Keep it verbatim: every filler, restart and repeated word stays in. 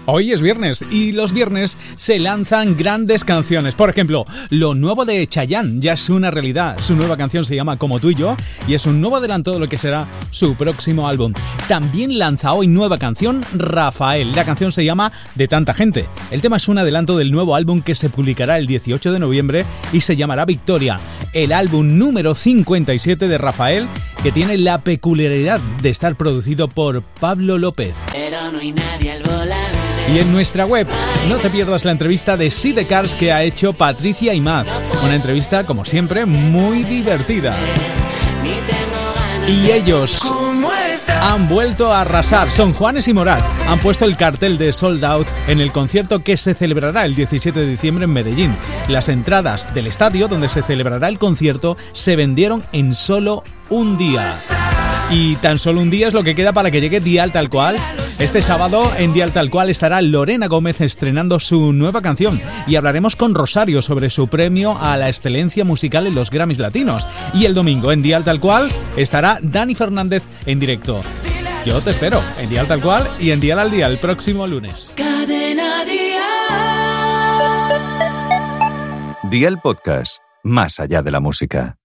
Hoy es viernes y los viernes se lanzan grandes canciones. Por ejemplo, lo nuevo de Chayanne ya es una realidad. Su nueva canción se llama Como tú y yo y es un nuevo adelanto de lo que será su próximo álbum. También lanza hoy nueva canción Rafael. La canción se llama De tanta gente. El tema es un adelanto del nuevo álbum que se publicará el dieciocho de noviembre y se llamará Victoria. El álbum número cincuenta y siete de Rafael, que tiene la peculiaridad de estar producido por Pablo López. Pero no hay nadie al volante. Y en nuestra web, no te pierdas la entrevista de See the Cars que ha hecho Patricia Imaz. Una entrevista, como siempre, muy divertida. Y ellos han vuelto a arrasar. Son Juanes y Morat. Han puesto el cartel de Sold Out en el concierto que se celebrará el diecisiete de diciembre en Medellín. Las entradas del estadio donde se celebrará el concierto se vendieron en solo un día. Y tan solo un día es lo que queda para que llegue Dial Tal Cual. Este sábado en Dial Tal Cual estará Lorena Gómez estrenando su nueva canción y hablaremos con Rosario sobre su premio a la excelencia musical en los Grammys Latinos. Y el domingo en Dial Tal Cual estará Dani Fernández en directo. Yo te espero en Dial Tal Cual y en Dial al Día el próximo lunes. Cadena Dial. Dial Podcast, más allá de la música.